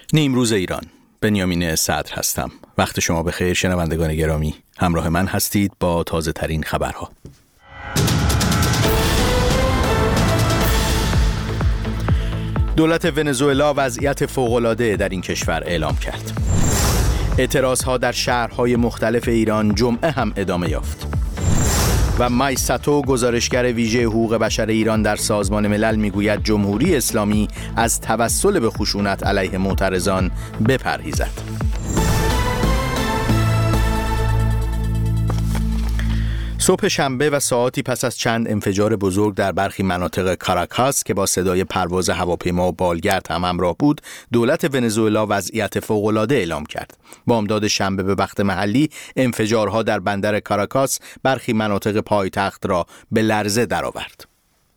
نیمروز ایران، بنیامین صدر هستم. وقت شما بخیر شنوندگان گرامی. همراه من هستید با تازه ترین خبرها. دولت ونزوئلا وضعیت فوق‌العاده در این کشور اعلام کرد. اعتراضها در شهرهای مختلف ایران جمعه هم ادامه یافت. و مای ساتو گزارشگر ویژه حقوق بشر ایران در سازمان ملل میگوید جمهوری اسلامی از توسل به خشونت علیه معترضان بپرهیزد. صبح شنبه و ساعاتی پس از چند انفجار بزرگ در برخی مناطق کاراکاس که با صدای پرواز هواپیما و بالگرد هم همراه بود، دولت ونزوئلا وضعیت فوق‌العاده اعلام کرد. بامداد شنبه به وقت محلی انفجارها در بندر کاراکاس برخی مناطق پایتخت را به لرزه درآورد.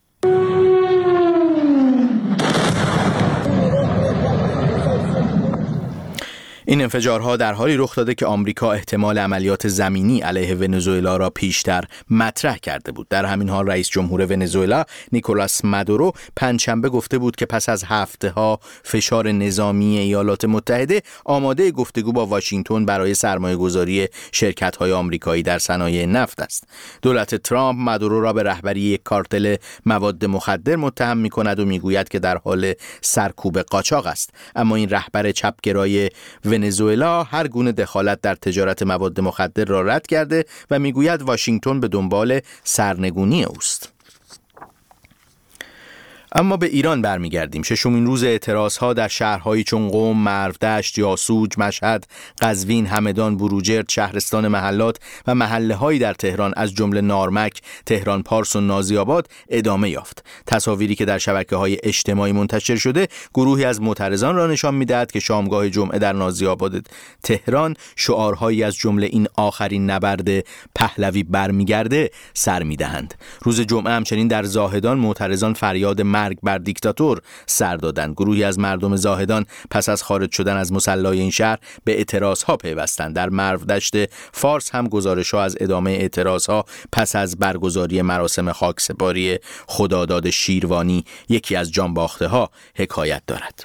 این انفجارها در حالی رخ داده که آمریکا احتمال عملیات زمینی علیه ونزوئلا را پیشتر مطرح کرده بود. در همین حال رئیس جمهور ونزوئلا نیکولاس مادورو پنجشنبه گفته بود که پس از هفته‌ها فشار نظامی ایالات متحده آماده گفتگو با واشنگتن برای سرمایه‌گذاری شرکت‌های آمریکایی در صنایع نفت است. دولت ترامپ مادورو را به رهبری یک کارتل مواد مخدر متهم می‌کند و می‌گوید که در حال سرکوب قاچاق است. اما این رهبر چپگرای ونزوئلا هر گونه دخالت در تجارت مواد مخدر را رد کرده و میگوید واشنگتن به دنبال سرنگونی اوست. اما به ایران برمیگردیم. ششمین روز اعتراضها در شهرهایی چون قم، مرودشت، یاسوج، مشهد، قزوین، همدان، بروجرد، شهرستان محلات و محله‌هایی در تهران از جمله نارمک، تهران پارس و نازی‌آباد ادامه یافت. تصاویری که در شبکه‌های اجتماعی منتشر شده، گروهی از معترضان را نشان می‌دهد که شامگاه جمعه در نازی‌آباد تهران شعارهایی از جمله این آخرین نبرد پهلوی برمیگرده سر می‌دهند. روز جمعه همچنین در زاهدان معترضان فریاد مرگ بر دیکتاتور سر دادند. گروهی از مردم زاهدان پس از خارج شدن از مصلی این شهر به اعتراضها پیوستند. در مرودشت فارس هم گزارش‌ها از ادامه اعتراضها پس از برگزاری مراسم خاکسپاری خداداد شیروانی، یکی از جانباخته‌ها، حکایت دارد.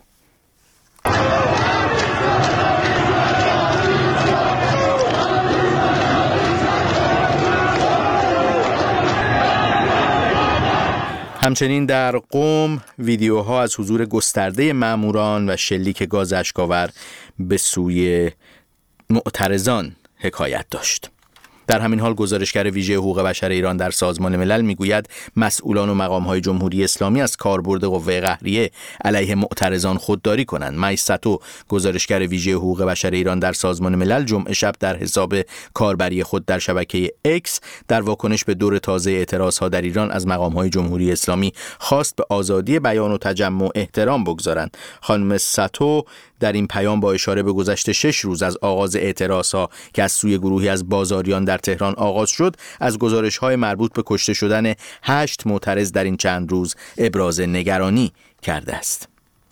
همچنین در قم ویدیوها از حضور گسترده ماموران و شلیک گاز اشک‌آور به سوی معترضان حکایت داشت. در همین حال گزارشگر ویژه حقوق بشر ایران در سازمان ملل میگوید مسئولان و مقام‌های جمهوری اسلامی از کاربرد قوه قهریه علیه معترضان خودداری کنند. مای ساتو گزارشگر ویژه حقوق بشر ایران در سازمان ملل جمعه شب در حساب کاربری خود در شبکه اکس در واکنش به دور تازه اعتراضها در ایران از مقام‌های جمهوری اسلامی خواست به آزادی بیان و تجمع احترام بگذارند. خانم ساتو در این پیام با اشاره به گذشت 6 روز از آغاز اعتراضها که از سوی گروهی از بازاریان در تهران آغاز شد، از گزارش‌های مربوط به کشته شدن 8 معترض در این چند روز ابراز نگرانی کرده است.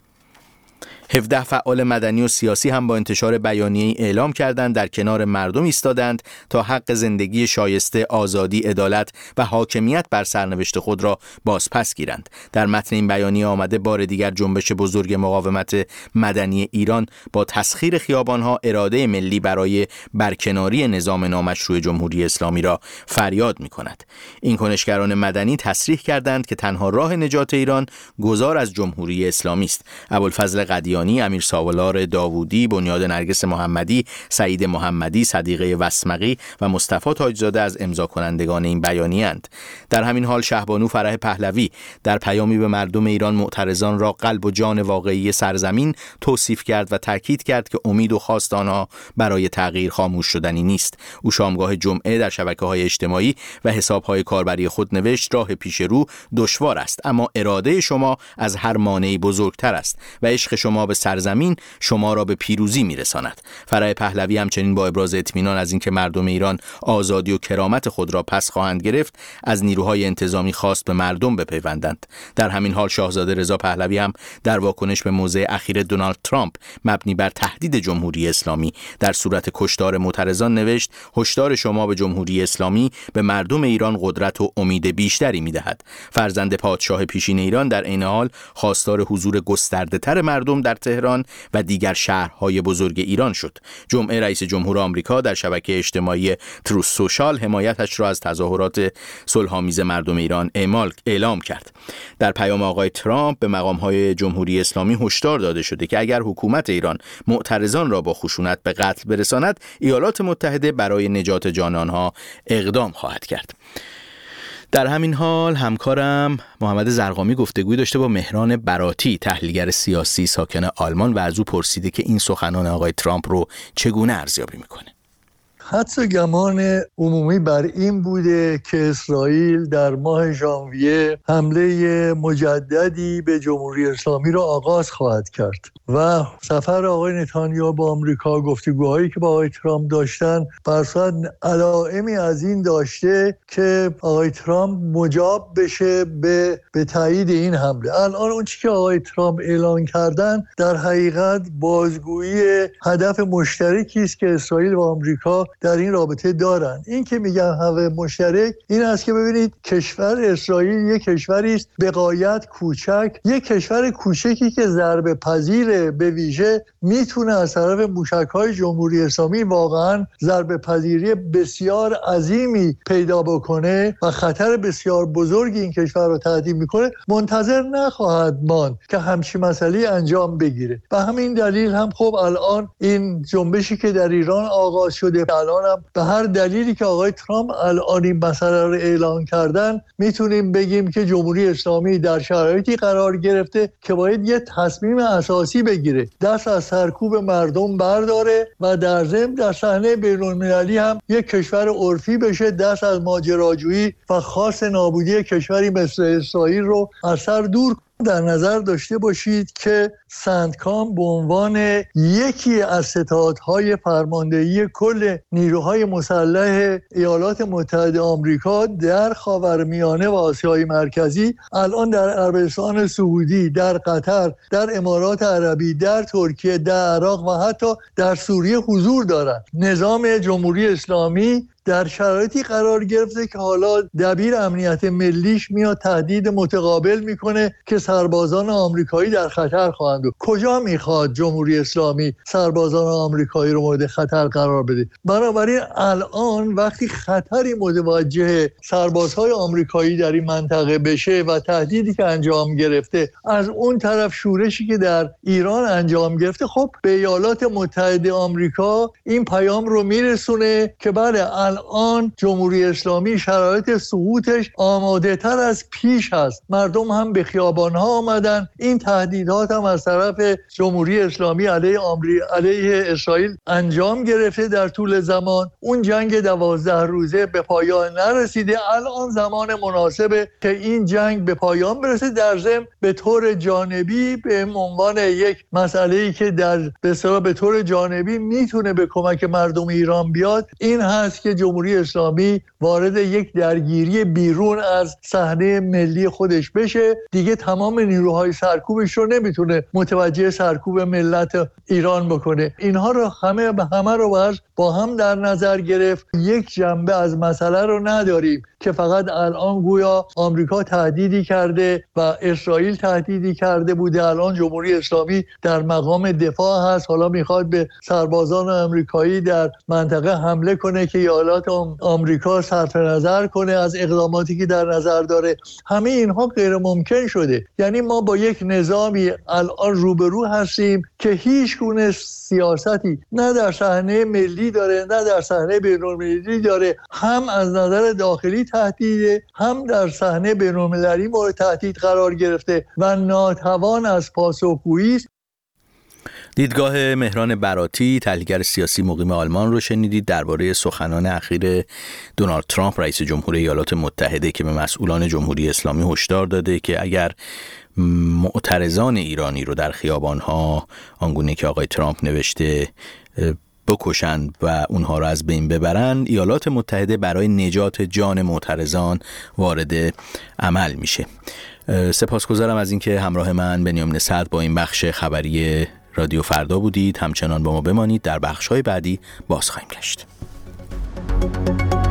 17 فعال مدنی و سیاسی هم با انتشار بیانیه‌ای اعلام کردند در کنار مردم ایستادند تا حق زندگی شایسته، آزادی، عدالت و حاکمیت بر سرنوشت خود را بازپس گیرند. در متن این بیانیه آمده بار دیگر جنبش بزرگ مقاومت مدنی ایران با تسخیر خیابان‌ها اراده ملی برای برکناری نظام نامشروع جمهوری اسلامی را فریاد می‌کند. این کنشگران مدنی تصریح کردند که تنها راه نجات ایران گذار از جمهوری اسلامی است. ابوالفضل قدیانی، امیر سالار داوودی، بنیاد نرگس محمدی، سعید محمدی، صدیقه وسمقی و مصطفی تاجزاده از امضا کنندگان این بیانیه اند. در همین حال شهبانو فرح پهلوی در پیامی به مردم ایران معترضان را قلب و جان واقعی سرزمین توصیف کرد و تاکید کرد که امید و خواست آنها برای تغییر خاموش شدنی نیست. او شامگاه جمعه در شبکه‌های اجتماعی و حساب‌های کاربری خود نوشت راه پیش رو دشوار است، اما اراده شما از هر مانعی بزرگتر است و عشق شما به سرزمین شما را به پیروزی میرساند. فرح پهلوی همچنین با ابراز اطمینان از اینکه مردم ایران آزادی و کرامت خود را پس خواهند گرفت، از نیروهای انتظامی خواست به مردم بپیوندند. در همین حال شاهزاده رضا پهلوی هم در واکنش به موضع اخیر دونالد ترامپ مبنی بر تهدید جمهوری اسلامی در صورت کشتار معترضان نوشت: هشدار شما به جمهوری اسلامی به مردم ایران قدرت و امید بیشتری میدهد. فرزند پادشاه پیشین ایران در عین حال خواستار حضور گسترده‌تر مردم در تهران و دیگر شهرهای بزرگ ایران شد. جمعه رئیس جمهور آمریکا در شبکه اجتماعی تروث سوشال حمایتش را از تظاهرات صلح‌آمیز مردم ایران اعلام کرد. در پیام آقای ترامپ به مقام‌های جمهوری اسلامی هشدار داده شده که اگر حکومت ایران معترضان را با خشونت به قتل برساند، ایالات متحده برای نجات جان آنها اقدام خواهد کرد. در همین حال همکارم محمد زرقامی گفتگوی داشته با مهران براتی، تحلیلگر سیاسی ساکن آلمان، و از او پرسیده که این سخنان آقای ترامپ رو چگونه ارزیابی میکنه. حدس و گمان عمومی بر این بوده که اسرائیل در ماه ژانویه حمله مجددی به جمهوری اسلامی را آغاز خواهد کرد و سفر آقای نتانیاهو با آمریکا، گفتگوهایی که با آقای ترامپ داشتن، بر اساس علائمی از این داشته که آقای ترامپ مجاب بشه به تایید این حمله. الان اون چیزی که آقای ترامپ اعلان کردن در حقیقت بازگویی هدف مشترکی است که اسرائیل و آمریکا در این رابطه دارن. این که میگم هدف مشترک این است که ببینید کشور اسرائیل یک کشوری است به غایت کوچک، یک کشور کوچکی که ضربه پذیر به ویژه میتونه از طرف موشک‌های جمهوری اسلامی واقعا ضربه پذیری بسیار عظیمی پیدا بکنه و خطر بسیار بزرگی این کشور رو تهدید میکنه، منتظر نخواهد ماند که همچین مسئله انجام بگیره. به همین دلیل هم خب الان این جنبشی که در ایران آغاز شده، الان هم به هر دلیلی که آقای ترامپ الان این مسئله رو اعلان کردن، میتونیم بگیم که جمهوری اسلامی در شرایطی قرار گرفته که باید یه تصمیم اساسی بگیره، دست از سرکوب مردم برداره و در ضمن در صحنه بین‌المللی هم یک کشور عرفی بشه، دست از ماجراجویی و خاص نابودی کشوری مثل اسرائیل رو از سر دور. در نظر داشته باشید که سندکام به عنوان یکی از ستادهای فرماندهی کل نیروهای مسلح ایالات متحده آمریکا در خاورمیانه و آسیای مرکزی الان در عربستان سعودی، در قطر، در امارات عربی، در ترکیه، در عراق و حتی در سوریه حضور دارند. نظام جمهوری اسلامی در شرایطی قرار گرفته که حالا دبیر امنیت ملیش میاد تهدید متقابل میکنه که سربازان آمریکایی در خطر خواهند. کجا میخواد جمهوری اسلامی سربازان آمریکایی رو مورد خطر قرار بده؟ بنابراین الان وقتی خطری متوجه سربازهای آمریکایی در این منطقه بشه و تهدیدی که انجام گرفته، از اون طرف شورشی که در ایران انجام گرفته، خب به ایالات متحده آمریکا این پیام رو میرسونه که بله الان جمهوری اسلامی شرایط سقوطش آماده تر از پیش هست. مردم هم به خیابان‌ها آمدن. این تهدیدات هم از طرف جمهوری اسلامی علیه اسرائیل انجام گرفته در طول زمان. اون جنگ 12 روزه به پایان نرسیده. الان زمان مناسبه که این جنگ به پایان برسه. در ضمن به طور جانبی به عنوان یک مسئله‌ای که به طور جانبی میتونه به کمک مردم ایران بیاد، این هست که جمهوری اسلامی وارد یک درگیری بیرون از صحنه ملی خودش بشه. دیگه تمام نیروهای سرکوبش رو نمیتونه متوجه سرکوب ملت ایران بکنه. اینها رو همه رو با هم در نظر گرفت. یک جنبه از مسئله رو نداریم که فقط الان گویا آمریکا تهدیدی کرده و اسرائیل تهدیدی کرده بوده، الان جمهوری اسلامی در مقام دفاع هست، حالا میخواد به سربازان آمریکایی در منطقه حمله کنه که ایالات آمریکا صرف نظر کنه از اقداماتی که در نظر داره. همه اینها غیر ممکن شده. یعنی ما با یک نظامی الان روبرو هستیم که هیچ گونه سیاستی نه در صحنه ملی داره نه در صحنه بین‌المللی داره، هم از نظر داخلی تهدیده، هم در صحنه بین‌المللی مورد تهدید قرار گرفته و ناتوان از پاسخگویی است. دیدگاه مهران براتی، تحلیلگر سیاسی مقیم آلمان رو شنیدید درباره سخنان اخیر دونالد ترامپ رئیس جمهور ایالات متحده که به مسئولان جمهوری اسلامی هشدار داده که اگر معترضان ایرانی رو در خیابان‌ها آنگونه که آقای ترامپ نوشته بکشند و اونها رو از بین ببرند، ایالات متحده برای نجات جان معترضان وارد عمل میشه. سپاسگزارم از اینکه همراه من بنیامین صدر با این بخش خبری رادیو فردا بودید. همچنان با ما بمانید، در بخش‌های بعدی باز خواهیم گشت.